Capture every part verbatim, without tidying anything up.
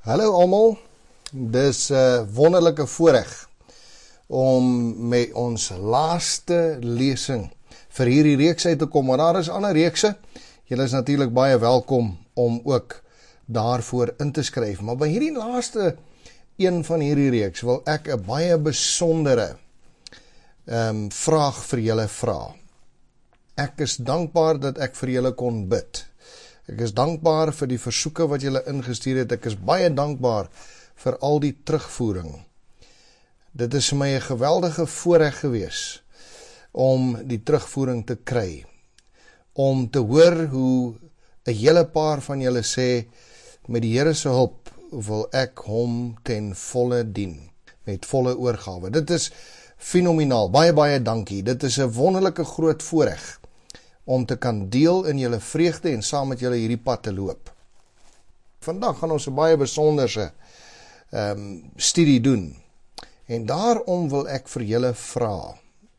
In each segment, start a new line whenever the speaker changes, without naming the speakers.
Hallo almal, dis 'n uh, wonderlike voorreg om met ons laaste lesing vir hierdie reeks uit te kom, maar daar is ander reekse. Julle is natuurlik baie welkom om ook daarvoor in te skryf, maar by hierdie laaste een van hierdie reeks wil ek 'n baie besondere um, vraag vir julle vra. Ek is dankbaar dat ek vir julle kon bid. Ek is dankbaar vir die versoeke wat julle ingestuur het. Ek is baie dankbaar vir al die terugvoering. Dit is vir my 'n geweldige voorreg gewees om die terugvoering te kry. Om te hoor hoe 'n hele paar van julle sê, met die Here se hulp wil ek hom ten volle dien. Met volle oorgawe. Dit is fenomenaal. Baie, baie dankie. Dit is 'n wonderlike groot voorreg om te kan deel in julle vreugde en saam met julle hierdie pad te loop. Vandag gaan ons 'n baie besonderse um, studie doen. En daarom wil ek vir julle vra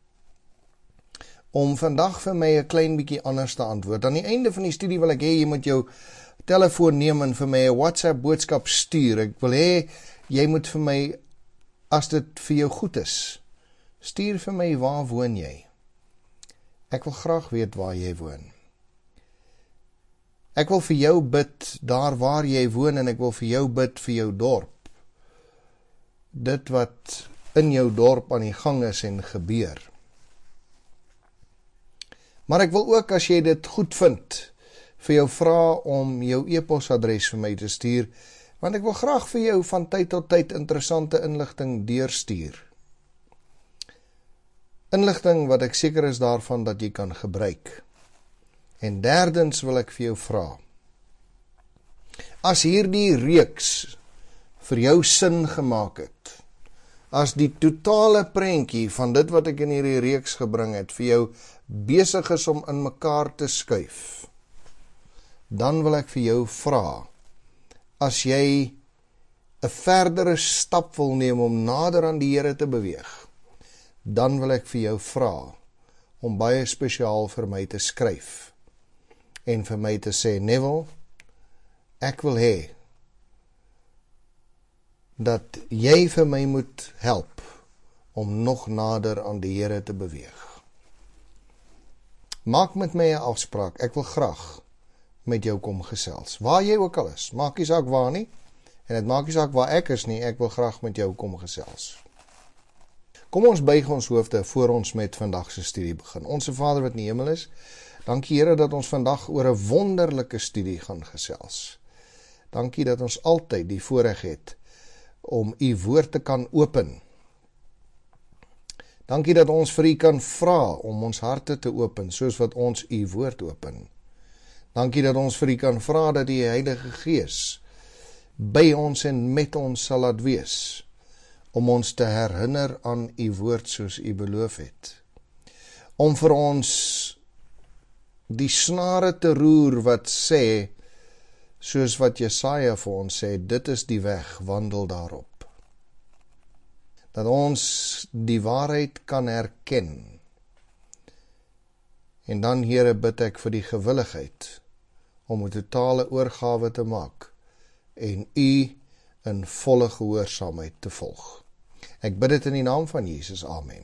om vandag vir my 'n klein bietjie anders te antwoord. Aan die einde van die studie wil ek hê jy moet jou telefoon neem en vir my 'n WhatsApp boodskap stuur. Ek wil hê jy moet vir my, as dit vir jou goed is, stuur vir my, waar woon jy? Ek wil graag weet waar jy woon. Ek wil vir jou bid daar waar jy woon en ek wil vir jou bid vir jou dorp. Dit wat in jou dorp aan die gang is en gebeur. Maar ek wil ook, as jy dit goed vind, vir jou vra om jou e-posadres vir my te stuur, want ek wil graag vir jou van tyd tot tyd interessante inligting deurstuur. Inligting wat ek seker is daarvan dat jy kan gebruik. En derdens wil ek vir jou vra, as hierdie reeks vir jou sin gemaak het, as die totale prentjie van dit wat ek in hierdie reeks gebring het, vir jou besig is om in mekaar te skuif, dan wil ek vir jou vra, as jy 'n verdere stap wil neem om nader aan die Here te beweeg, dan wil ek vir jou vra om baie spesiaal vir my te skryf en vir my te sê, Neville, ek wil hê dat jy vir my moet help om nog nader aan die Here te beweeg. Maak met my 'n afspraak, ek wil graag met jou kom gesels, waar jy ook al is, maak nie saak waar nie, en het maak nie saak waar ek is nie, ek wil graag met jou kom gesels. Kom ons buig ons hoofde voor ons met vandag se studie begin. Onse Vader wat in die hemel is, dankie Here dat ons vandag oor 'n wonderlike studie gaan gesels. Dankie dat ons altyd die voorreg het om u woord te kan open. Dankie dat ons vir u kan vra om ons harte te open, soos wat ons u woord open. Dankie dat ons vir u kan vra dat die Heilige Gees by ons en met ons sal laat wees, om ons te herinner aan u woord soos u beloof het. Om vir ons die snare te roer wat sê, soos wat Jesaja vir ons sê, dit is die weg, wandel daarop. Dat ons die waarheid kan herken. En dan, Here, bid ek vir die gewilligheid om 'n totale oorgawe te maak en u in volle gehoorsaamheid te volg. Ek bid dit in die naam van Jesus, amen.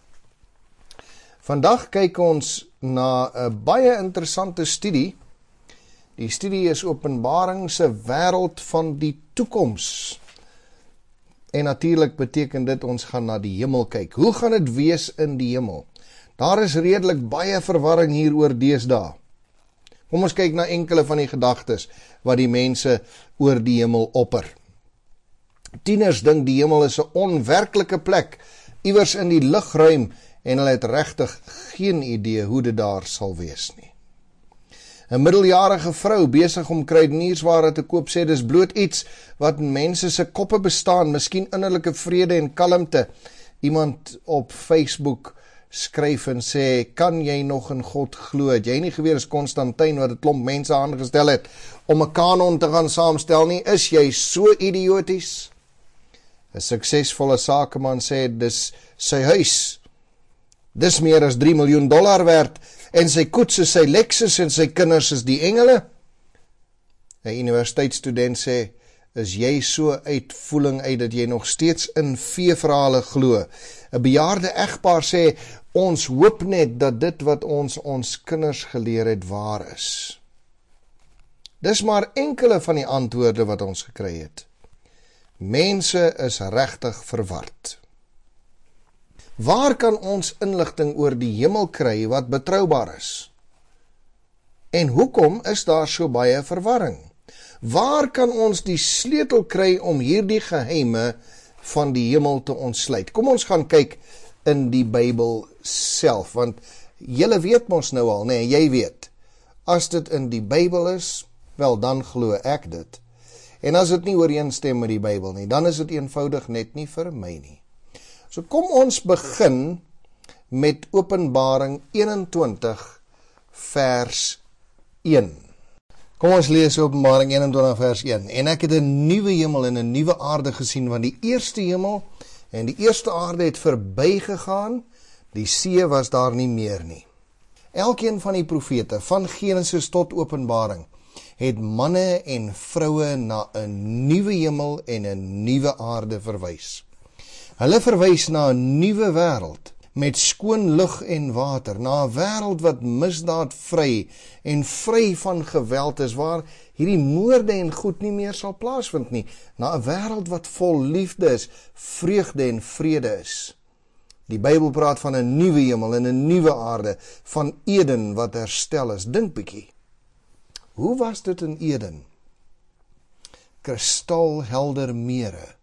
Vandag kyk ons na 'n baie interessante studie. Die studie is Openbaring se wêreld van die toekoms. En natuurlik beteken dit ons gaan na die hemel kyk. Hoe gaan dit wees in die hemel? Daar is redelik baie verwarring hier oor deesdae. Kom ons kyk na enkele van die gedagtes wat die mense oor die hemel opper. Tieners dink die hemel is 'n onwerklike plek, iewers in die lugruim, en hulle het regtig geen idee hoe dit daar sal wees nie. 'n middeljarige vrou besig om kruideniersware te koop sê dis bloot iets wat mense se koppe bestaan, miskien innerlike vrede en kalmte. Iemand op Facebook skryf en sê, kan jy nog in God glo? Het jy nie geweet as Konstantin wat 'n klomp mense aangestel het om 'n kanon te gaan saamstel nie? Is jy so idioties? 'n suksesvolle sakeman sê, dis sy huis. Dis meer as drie miljoen dollar werd, en sy koets is sy Lexus en sy kinders is die engele. 'n universiteitsstudent sê, is jy so uitvoeling uit dat jy nog steeds in feeverhale glo. 'n Bejaarde egpaar sê, ons hoop net dat dit wat ons ons kinders geleer het waar is. Dis maar enkele van die antwoorde wat ons gekry het. Mense is regtig verward. Waar kan ons inligting oor die hemel kry wat betroubaar is? En hoekom is daar so baie verwarring? Waar kan ons die sleutel kry om hierdie geheime van die hemel te ontsluit? Kom ons gaan kyk in die Bybel self, want julle weet mos nou al, nee, jy weet, as dit in die Bybel is, wel dan glo ek dit. En as dit nie ooreenstem met die Bybel nie, dan is dit eenvoudig net nie vir my nie. So kom ons begin met Openbaring eenentwintig vers een. Kom ons lees Openbaring eenentwintig vers een. En ek het 'n nuwe hemel en 'n nuwe aarde gesien, want die eerste hemel en die eerste aarde het verbygegaan, die see was daar nie meer nie. Elkeen van die profete, van Genesis tot Openbaring, het manne en vroue na 'n nuwe hemel en 'n nuwe aarde verwys. Hulle verwys na 'n nuwe wêreld met skoon lug en water, na 'n wêreld wat misdaadvry en vry van geweld is, waar hierdie moorde en goed nie meer sal plaasvind nie, na 'n wêreld wat vol liefde is, vreugde en vrede is. Die Bybel praat van 'n nuwe hemel en 'n nuwe aarde, van Eden wat herstel is. Dink bietjie. Hoe was dit in Eden? Kristalhelder mere,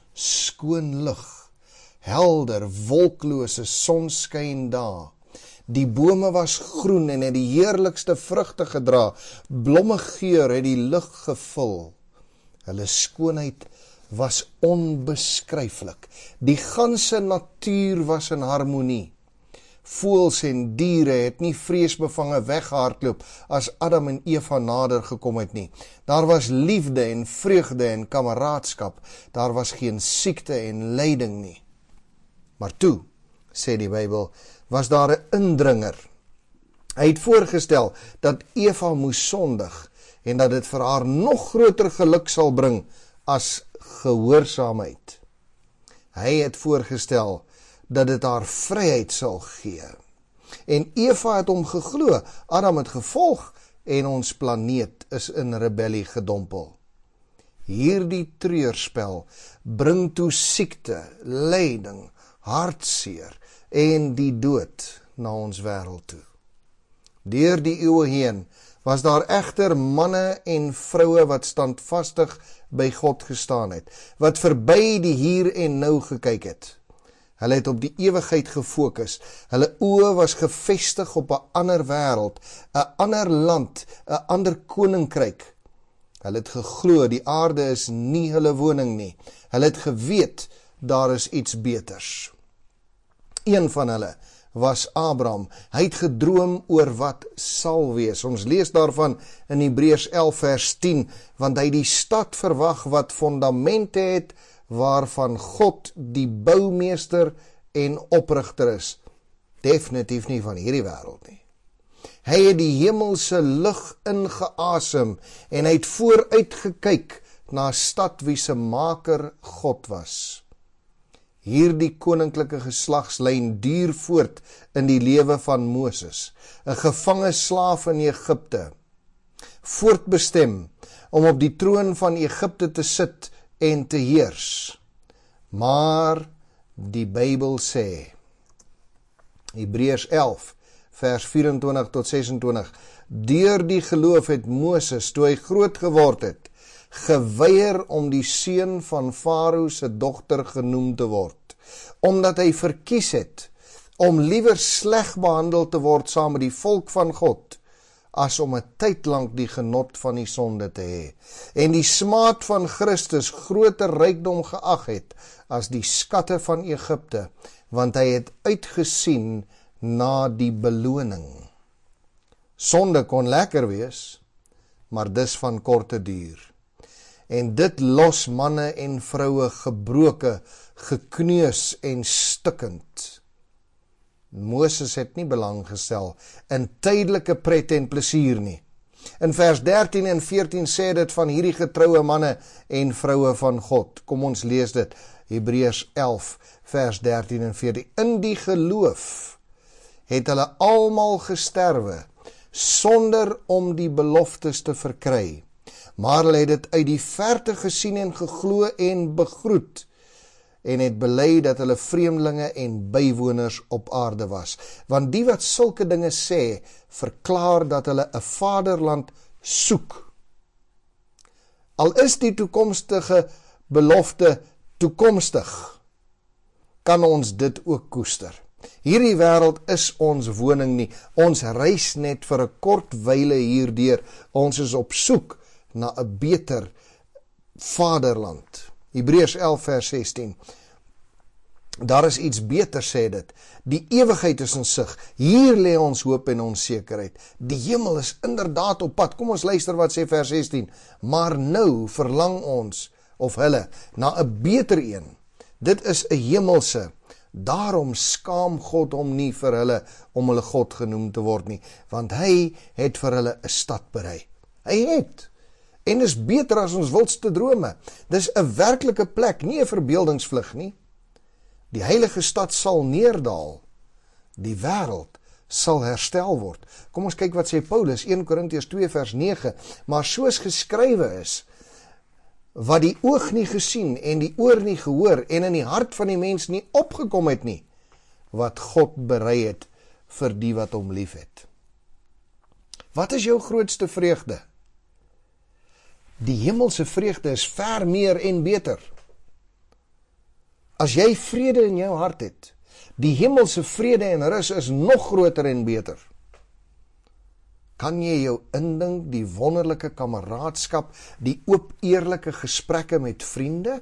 skoon lug, helder, wolklose sonskyn daar. Die bome was groen en het die heerlikste vrugte gedra. Blomme geur het die lug gevul. Hulle skoonheid was onbeskryflik. Die ganse natuur was in harmonie. Voëls en diere het nie vreesbevange weggehardloop as Adam en Eva nader gekom het nie. Daar was liefde en vreugde en kameraadskap. Daar was geen siekte en lyding nie. Maar toe, sê die Bybel, was daar 'n indringer. Hy het voorgestel dat Eva moes sondig en dat dit vir haar nog groter geluk sal bring as gehoorsaamheid. Hy het voorgestel dat dit haar vryheid sal gee. En Eva het hom geglo, Adam het gevolg en ons planeet is in rebellie gedompel. Hierdie treurspel bring toe siekte, lyding, hartseer en die dood na ons wêreld toe. Deur die eeue heen was daar egter manne en vroue wat standvastig by God gestaan het, wat verby die hier en nou gekyk het. Hulle het op die ewigheid gefokus, hulle oë was gefestig op 'n ander wêreld, 'n ander land, 'n ander koninkryk. Hulle het geglo die aarde is nie hulle woning nie. Hulle het geweet daar is iets beters. Een van hulle was Abraham. Hy het gedroom oor wat sal wees. Ons lees daarvan in Hebreërs elf vers tien, want hy die stad verwag wat fondamente het, waarvan God die boumeester en oprigter is. Definitief nie van hierdie wêreld nie. Hy het die hemelse lug ingeasem en hy het vooruit gekyk na 'n stad wie se maker God was. Hierdie koninklike geslagslyn duur voort in die lewe van Moses, 'n gevange slaaf in Egipte, voortbestem om op die troon van Egipte te sit en te heers. Maar die Bybel sê, Hebreërs elf vers vyf-en-twintig tot ses-en-twintig, deur die geloof het Moses, toe hy groot geword het, geweier om die seun van Farao se dogter genoem te word, omdat hy verkies het om liewer sleg behandel te word saam met die volk van God, as om 'n tyd lank die genot van die sonde te hê, en die smaad van Christus groter rykdom geag het as die skatte van Egipte, want hy het uitgesien na die beloning. Sonde kon lekker wees, maar dis van korte duur. En dit los manne en vroue gebroke, gekneus en stikkend. Moses het nie belang gestel in tydelike pret en plesier nie. In vers dertien en veertien sê dit van hierdie getroue manne en vroue van God. Kom ons lees dit, Hebreërs elf, vers dertien en veertien. In die geloof het hulle almal gesterwe, sonder om die beloftes te verkry. Maar hulle het dit uit die verte gesien en geglo en begroet, en het bely dat hulle vreemdelinge en bywoners op aarde was. Want die wat sulke dinge sê, verklaar dat hulle 'n vaderland soek. Al is die toekomstige belofte toekomstig, kan ons dit ook koester. Hierdie wêreld is ons woning nie. Ons reis net vir 'n kort wyle hierdeur. Ons is op soek na 'n beter vaderland. Hebreërs elf vers sestien. Daar is iets beter, sê dit. Die ewigheid is in sig. Hier lê ons hoop en ons sekerheid. Die hemel is inderdaad op pad. Kom ons luister wat sê vers sestien. Maar nou verlang ons, of hulle, na 'n beter een. Dit is 'n hemelse. Daarom skaam God hom nie vir hulle om hulle God genoem te word nie, want hy het vir hulle 'n stad berei. Hy het. En is beter as ons wildste drome. Dis 'n werklike plek, nie 'n verbeeldingsvlug nie. Die heilige stad sal neerdal. Die wêreld sal herstel word. Kom ons kyk wat sê Paulus, eerste Korintiërs twee vers nege. Maar soos geskrywe is, wat die oog nie gesien en die oor nie gehoor en in die hart van die mens nie opgekom het nie, wat God berei het vir die wat hom lief het. Wat is jou grootste vreugde? Die hemelse vreugde is ver meer en beter. As jy vrede in jou hart het, die hemelse vrede en rus is nog groter en beter. Kan jy jou indink die wonderlike kameraadskap, die oop eerlike gesprekke met vriende?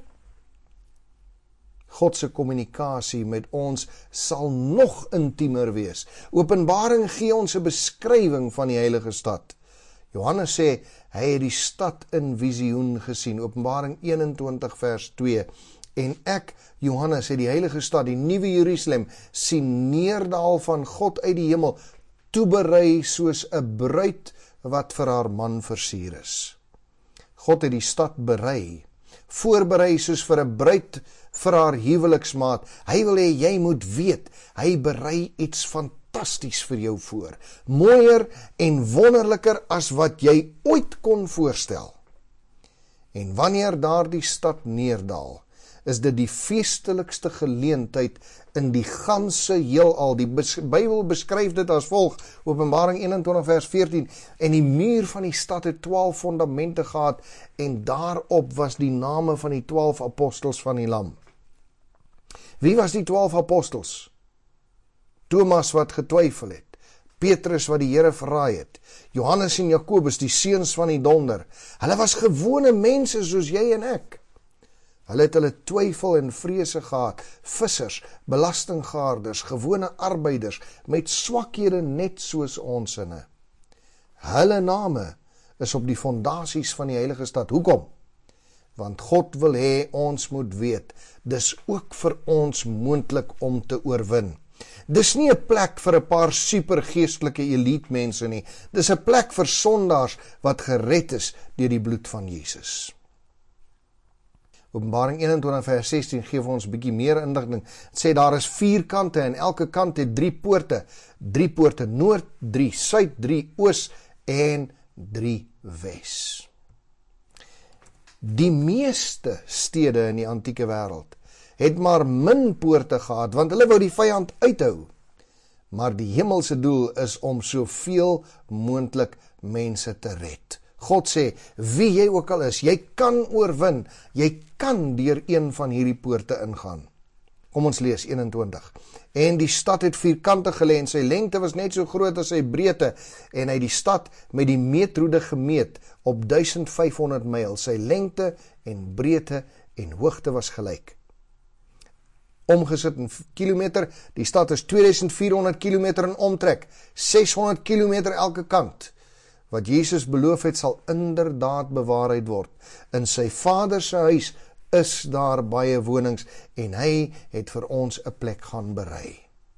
God se kommunikasie met ons sal nog intiemer wees. Openbaring gee ons 'n beskrywing van die heilige stad. Johannes sê, hy het die stad in visioen gesien, Openbaring eenentwintig vers twee. En ek, Johannes, het die heilige stad, die nuwe Jerusalem, sien neerdal van God uit die hemel, toeberei soos 'n bruid wat vir haar man versier is. God het die stad berei, voorberei soos vir 'n bruid vir haar huweliksmaat. Hy wil hê jy moet weet, hy berei iets fantasties vir jou voor. Mooier en wonderliker as wat jy ooit kon voorstel. En wanneer daardie stad neerdal, is dit die feestelikste geleentheid in die ganse heelal. Die Bybel beskryf dit as volg, Openbaring eenentwintig vers veertien, en die muur van die stad het twaalf fondamente gehad, en daarop was die name van die twaalf apostels van die Lam. Wie was die twaalf apostels? Thomas wat getwyfel het, Petrus wat die Here verraai het, Johannes en Jakobus, die seuns van die donder. Hulle was gewone mense soos jy en ek. Hulle het hulle twyfel en vrese gehad, vissers, belastinggaarders, gewone arbeiders, met swakhede net soos ons inne. Hulle name is op die fondasies van die heilige stad. Hoekom? Want God wil hê ons moet weet, dis ook vir ons moontlik om te oorwin. Dis nie 'n plek vir 'n paar supergeestelike elite mense nie, dis 'n plek vir sondaars wat gered is deur die bloed van Jesus. Openbaring eenentwintig vers sestien gee vir ons 'n bietjie meer inligting. Het sê daar is vier kante en elke kant het drie poorte. Drie poorte noord, drie suid, drie oos en drie wes. Die meeste stede in die antieke wêreld het maar min poorte gehad, want hulle wou die vyand uithou. Maar die hemelse doel is om soveel moontlik mense te red. God sê, wie jy ook al is, jy kan oorwin, jy kan deur een van hierdie poorte ingaan. Kom ons lees eenentwintig. En die stad het vierkantig gelê en sy lengte was net so groot as sy breedte, en hy die stad met die meetroede gemeet op duisend vyfhonderd myl. Sy lengte en breedte en hoogte was gelyk. Omgesit in kilometer, die stad is tweeduisend vierhonderd kilometer in omtrek, seshonderd kilometer elke kant. Wat Jesus beloof het, sal inderdaad bewaarheid word. In sy Vader se huis is daar baie wonings, en hy het vir ons 'n plek gaan berei.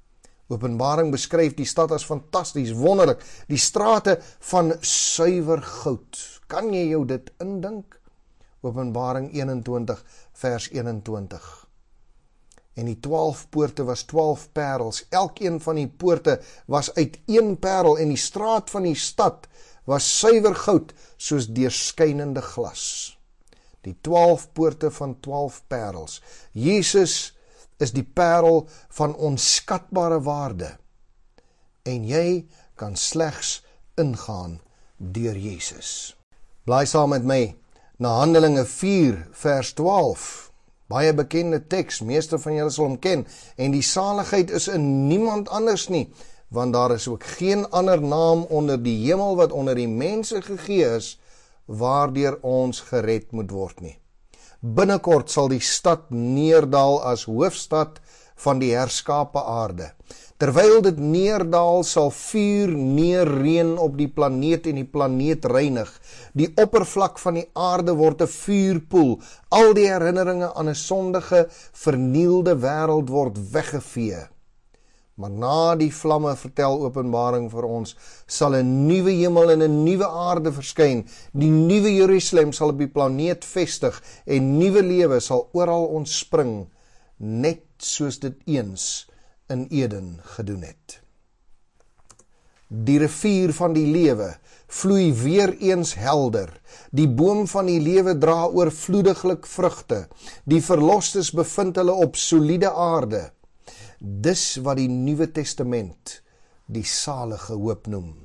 Openbaring beskryf die stad as fantasties, wonderlik, die strate van suiwer goud. Kan jy jou dit indink? Openbaring eenentwintig vers eenentwintig. En die twaalf poorte was twaalf parels, elkeen van die poorte was uit een parel, en die straat van die stad was suiwer goud, soos deurskynende glas. Die twaalf poorte van twaalf parels. Jesus is die parel van onskatbare waarde, en jy kan slegs ingaan deur Jesus. Blaai saam met my na Handelinge vier vers twaalf. Baie bekende teks, meeste van julle sal hom ken, en die saligheid is in niemand anders nie, want daar is ook geen ander naam onder die hemel wat onder die mense gegee is, waardeur ons gered moet word nie. Binnekort sal die stad neerdaal as hoofstad van die herskape aarde. Terwyl dit neerdaal, sal vuur neerreën op die planeet en die planeet reinig. Die oppervlak van die aarde word 'n vuurpoel. Al die herinneringe aan 'n sondige, vernielde wêreld word weggevee. Maar na die vlamme, vertel Openbaring vir ons, sal 'n nuwe hemel en 'n nuwe aarde verskyn. Die nuwe Jerusalem sal op die planeet vestig en nuwe lewe sal oral ontspring, net soos dit eens in Eden gedoen het. Die rivier van die lewe vloei weer eens helder. Die boom van die lewe dra oorvloediglik vrugte. Die verlostes bevind hulle op soliede aarde. Dis wat die Nuwe Testament die salige hoop noem.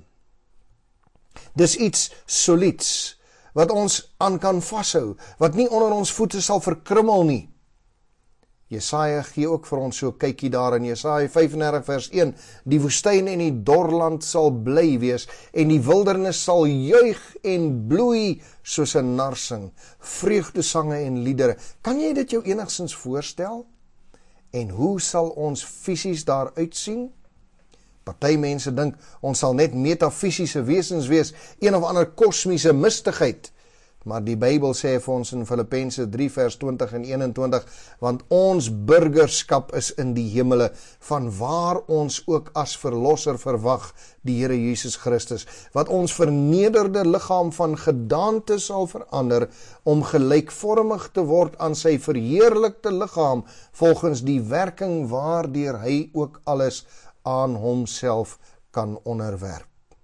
Dis iets solieds, wat ons aan kan vashou, wat nie onder ons voete sal verkrummel nie. Jesaja gee ook vir ons so 'n kykie daar in Jesaja vyf en dertig vers een, die woestyn en die dorland sal bly wees, en die wildernis sal juig en bloei soos 'n narsing, vreugdesange en liedere. Kan jy dit jou enigstens voorstel? En hoe sal ons fisies daar uitsien? Party mense dink ons sal net metafisiese wesens wees, een of ander kosmiese mistigheid. Maar die Bybel sê vir ons in Filippense drie vers twintig en eenentwintig, want ons burgerskap is in die hemele, van waar ons ook as verlosser verwag, die Here Jesus Christus, wat ons vernederde liggaam van gedaante sal verander, om gelykvormig te word aan sy verheerlikte liggaam, volgens die werking waardeur hy ook alles aan homself kan onderwerp.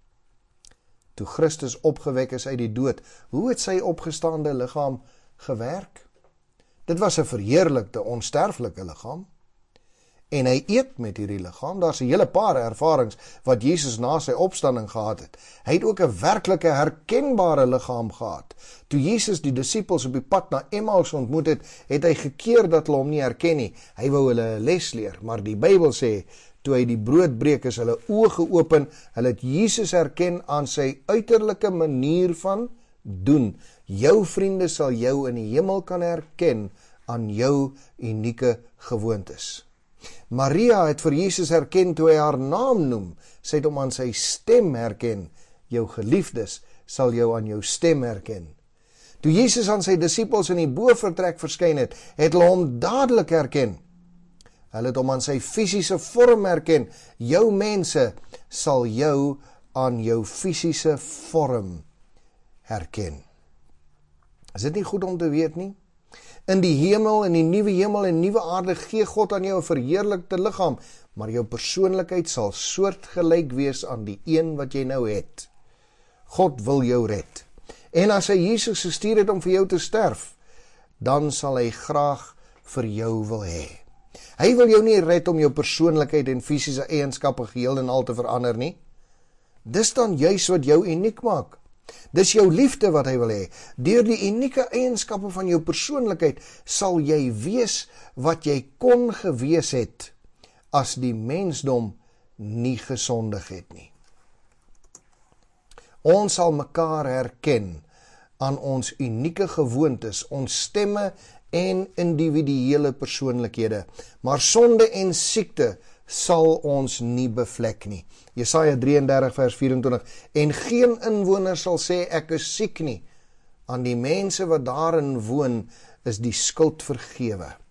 Toe Christus opgewek is uit die dood, hoe het sy opgestaande liggaam gewerk? Dit was 'n verheerlikte, onsterflike liggaam. En hy eet met hierdie liggaam. Daar's 'n hele paar ervarings wat Jesus na sy opstanding gehad het. Hy het ook 'n werklike herkenbare liggaam gehad. Toe Jesus die disippels op die pad na Emmaus ontmoet het, het hy gekeer dat hulle hom nie herken nie. Hy wou hulle 'n les leer, maar die Bybel sê, toe hy die brood breek, is hulle oë geopen, hulle het Jesus herken aan sy uiterlike manier van doen. Jou vriende sal jou in die hemel kan herken aan jou unieke gewoontes. Maria het vir Jesus herken toe hy haar naam noem. Sy het hom aan sy stem herken. Jou geliefdes sal jou aan jou stem herken. Toe Jesus aan sy disippels in die bovertrek verskyn het, het hulle hom dadelik herken. Hulle het hom aan sy fisiese vorm herken. Jou mense sal jou aan jou fisiese vorm herken. Is dit nie goed om te weet nie? In die hemel, in die nuwe hemel en nuwe aarde gee God aan jou 'n verheerlikte liggaam, maar jou persoonlikheid sal soortgelyk wees aan die een wat jy nou het. God wil jou red. En as hy Jesus gestuur het om vir jou te sterf, dan sal hy graag vir jou wil hê. Hy wil jou nie red om jou persoonlikheid en fisiese eienskappe geheel en al te verander nie. Dis dan juis wat jou uniek maak. Dis jou liefde wat hy wil hê. Deur die unieke eienskappe van jou persoonlikheid sal jy wees wat jy kon gewees het as die mensdom nie gesondig het nie. Ons sal mekaar herken aan ons unieke gewoontes, ons stemme en individuele persoonlikhede, maar sonde en siekte sal ons nie bevlek nie. Jesaja drie en dertig vers vyf-en-twintig, en geen inwoner sal sê ek is siek nie. Aan die mense wat daarin woon is die skuld vergewe.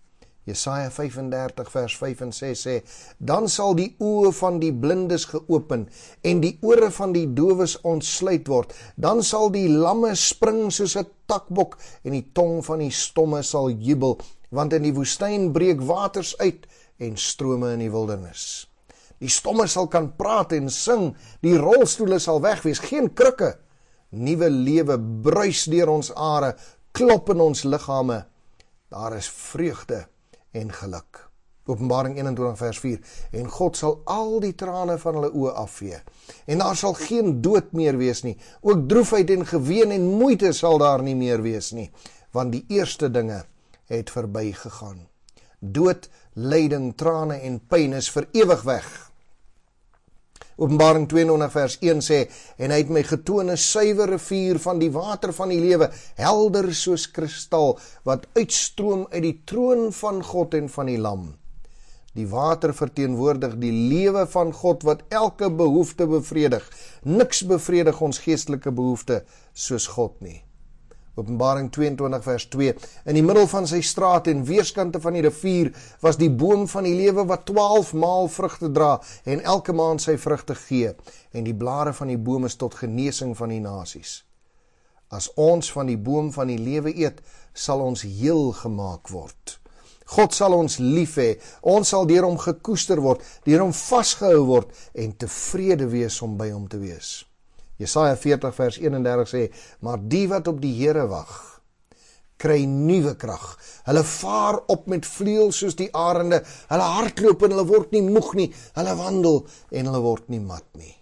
Jesaja vyf-en-dertig vers vyf en ses sê, dan sal die oë van die blindes geopen en die ore van die dowes ontsluit word. Dan sal die lamme spring soos 'n takbok en die tong van die stomme sal jubel, want in die woestyn breek waters uit en strome in die wildernis. Die stomme sal kan praat en sing, die rolstoele sal weg wees, geen krikke. Nuwe lewe bruis deur ons are, klop in ons liggame. Daar is vreugde en geluk. Openbaring eenentwintig vers vier, en God sal al die trane van hulle oë afvee, en daar sal geen dood meer wees nie, ook droefheid en geween en moeite sal daar nie meer wees nie, want die eerste dinge het verby gegaan. Dood, lyding, trane en pyn is vir ewig weg. Openbaring tweeëntwintig vers een sê, en hy het my getoon 'n suiwer rivier van die water van die lewe, helder soos kristal, wat uitstroom uit die troon van God en van die Lam. Die water verteenwoordig die lewe van God wat elke behoefte bevredig. Niks bevredig ons geestelike behoefte soos God nie. Openbaring tweeëntwintig vers twee, in die middel van sy straat en weerskante van die rivier was die boom van die lewe wat twaalf maal vrugte dra en elke maand sy vrugte gee, en die blare van die boom is tot genesing van die nasies. As ons van die boom van die lewe eet, sal ons heel gemaak word. God sal ons lief hê, ons sal deur hom gekoester word, deur hom vasgehou word en tevrede wees om by hom te wees. Jesaja veertig vers eenendertig sê, maar die wat op die Here wag, kry nuwe krag. Hulle vaar op met vleuels soos die arende, hulle hardloop en hulle word nie moeg nie, hulle wandel en hulle word nie mat nie.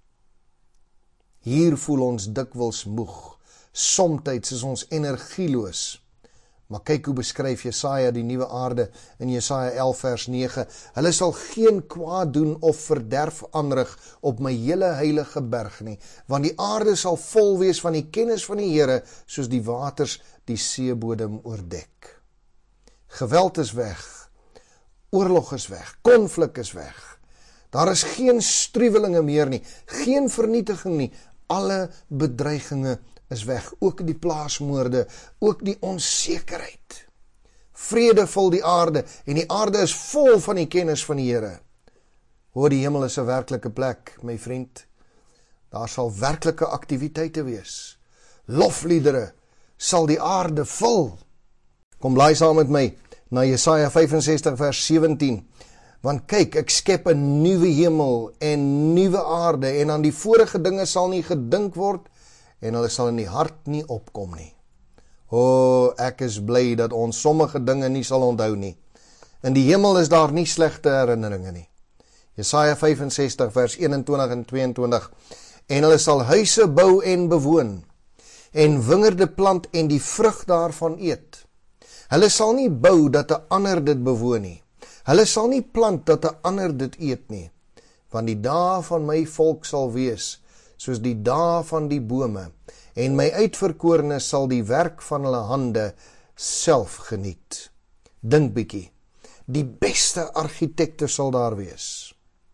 Hier voel ons dikwels moeg, somtyds is ons energieloos. Maar kyk hoe beskryf Jesaja die nuwe aarde in Jesaja elf vers nege. Hulle sal geen kwaad doen of verderf aanrig op my hele heilige berg nie, want die aarde sal vol wees van die kennis van die Here, soos die waters die seebodem oordek. Geweld is weg, oorlog is weg, konflik is weg. Daar is geen struwelinge meer nie, geen vernietiging nie, alle bedreigings is weg, ook die plaasmoorde, ook die onsekerheid. Vrede vul die aarde, en die aarde is vol van die kennis van die Here. Hoor, die hemel is 'n werklike plek, my vriend. Daar sal werklike aktiwiteite wees. Lofliedere sal die aarde vul. Kom blaai saam met my na Jesaja vyf-en-sestig vers sewentien. Want kyk, ek skep 'n nuwe hemel en nuwe aarde, en aan die vorige dinge sal nie gedink word, en hulle sal in die hart nie opkom nie. O, ek is bly dat ons sommige dinge nie sal onthou nie. In die hemel is daar nie slegte herinneringe nie. Jesaja vyf-en-sestig vers eenentwintig en tweeëntwintig, en hulle sal huise bou en bewoon, en wingerde plant en die vrug daarvan eet. Hulle sal nie bou dat 'n ander dit bewoon nie. Hulle sal nie plant dat 'n ander dit eet nie, want die dae van my volk sal wees soos die dae van die bome, en my uitverkorenes sal die werk van hulle hande self geniet. Dink bietjie, die beste argitekte sal daar wees.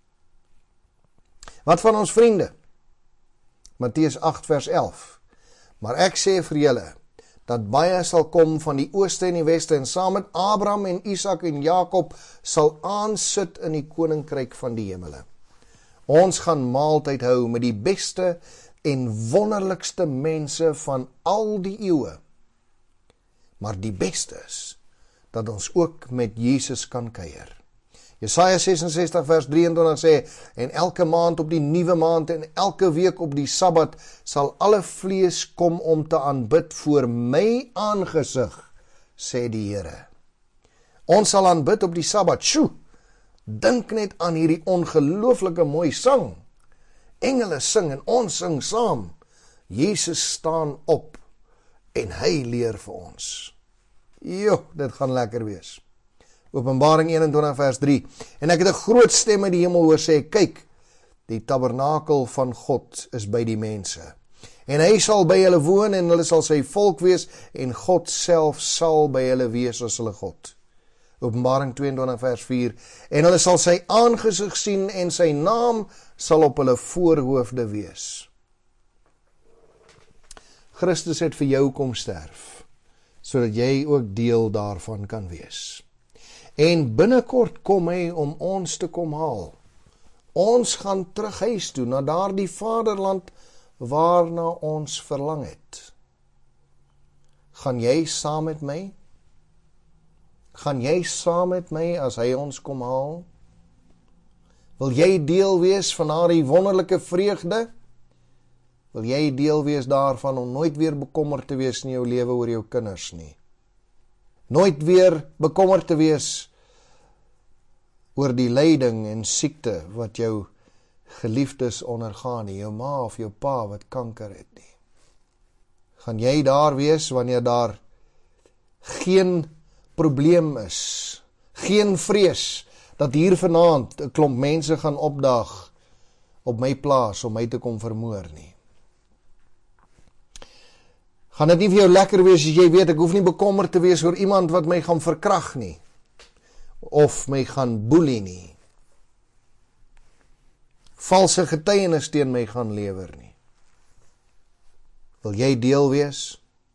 Wat van ons vriende? Matteus agt vers elf, maar ek sê vir julle, dat baie sal kom van die ooste en die weste, en saam met Abraham en Isak en Jakob sal aansit in die koninkryk van die hemele. Ons gaan maaltyd hou met die beste en wonderlikste mense van al die eeue. Maar die beste is, dat ons ook met Jesus kan kuier. Jesaja ses-en-sestig vers drieëntwintig sê, en elke maand op die nuwe maand en elke week op die Sabbat sal alle vlees kom om te aanbid voor my aangesig, sê die Here. Ons sal aanbid op die Sabbat. Sjoe, dink net aan hierdie ongelooflike mooi sang. Engele sing en ons sing saam. Jesus staan op en hy leer vir ons. Jo, dit gaan lekker wees. Openbaring eenentwintig vers drie, en ek het 'n groot stem uit die hemel hoor sê, kyk, die tabernakel van God is by die mense, en hy sal by hulle woon, en hulle sal sy volk wees, en God self sal by hulle wees as hulle God. Openbaring tweeëntwintig vers vier, en hulle sal sy aangesig sien, en sy naam sal op hulle voorhoofde wees. Christus het vir jou kom sterf, sodat jy ook deel daarvan kan wees. En binnekort kom hy om ons te kom haal. Ons gaan terug huis toe, na daardie vaderland waarna ons verlang het. Gaan jy saam met my? Gaan jy saam met my as hy ons kom haal? Wil jy deel wees van daardie wonderlike vreugde? Wil jy deel wees daarvan om nooit weer bekommerd te wees in jou lewe oor jou kinders nie? Nooit weer bekommerd te wees oor die lyding en siekte wat jou geliefdes ondergaan nie, jou ma of jou pa wat kanker het nie. Gaan jy daar wees wanneer daar geen probleem is, geen vrees, dat hier vanaand 'n klomp mense gaan opdaag op my plaas om my te kom vermoor nie? Gaan dit nie vir jou lekker wees as jy weet, ek hoef nie bekommerd te wees oor iemand wat my gaan verkrag nie, of my gaan boelie nie, valse getuienis teen my gaan lewer nie? Wil jy deel wees?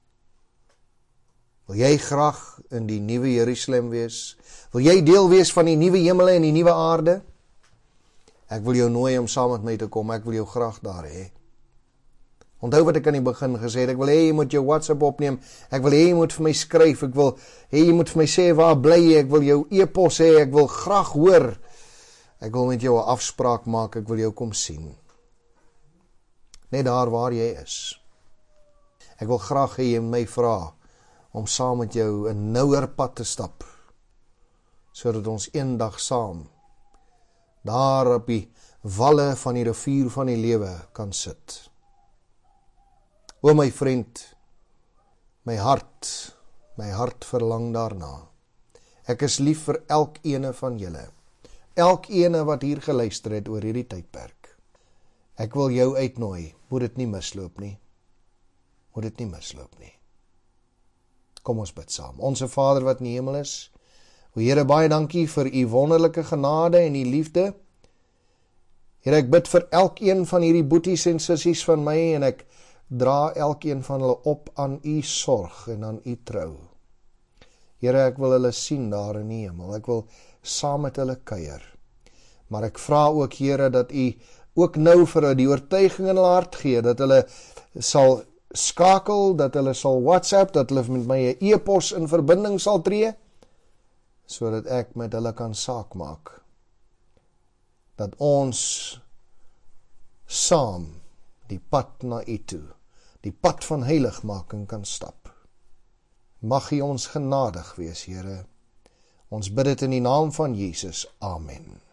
Wil jy graag in die nuwe Jerusalem wees? Wil jy deel wees van die nuwe hemele en die nuwe aarde? Ek wil jou nooi om saam met my te kom, ek wil jou graag daar hê. Onthou wat ek aan die begin gesê het, ek wil hê jy moet jou WhatsApp opneem, ek wil hê jy moet vir my skryf, ek wil hê jy moet vir my sê waar bly jy, ek wil jou e-pos hê, ek wil graag hoor, ek wil met jou 'n afspraak maak, ek wil jou kom sien. Net daar waar jy is. Ek wil graag hê jy my vra om saam met jou 'n nouer pad te stap, sodat ons eendag saam daar op die walle van die rivier van die lewe kan sit. O my vriend, my hart, my hart verlang daarna. Ek is lief vir elkene van julle, elkene wat hier geluister het oor hierdie tydperk. Ek wil jou uitnooi, moet dit nie misloop nie, moet dit nie misloop nie. Kom ons bid saam. Onse Vader wat in die hemel is, o Here, baie dankie vir u wonderlike genade en u liefde. Here, ek bid vir elkeen van hierdie boeties en sissies van my, en ek dra elkeen van hulle op aan u sorg en aan u trou. Here, ek wil hulle sien daar in die hemel, ek wil saam met hulle kuier. Maar ek vra ook, Here, dat u ook nou vir hulle die oortuiging in hulle hart gee, dat hulle sal skakel, dat hulle sal WhatsApp, dat hulle met my 'n e-pos in verbinding sal tree, sodat ek met hulle kan saak maak, dat ons saam die pad na u toe, die pad van heiligmaking kan stap. Mag u ons genadig wees, Here. Ons bid dit in die naam van Jesus. Amen.